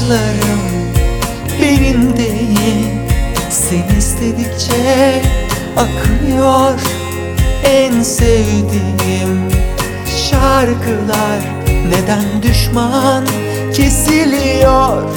yaşlarım benim değil. Seni istedikçe akıyor en sevdiğim şarkılar. Neden düşman kesiliyor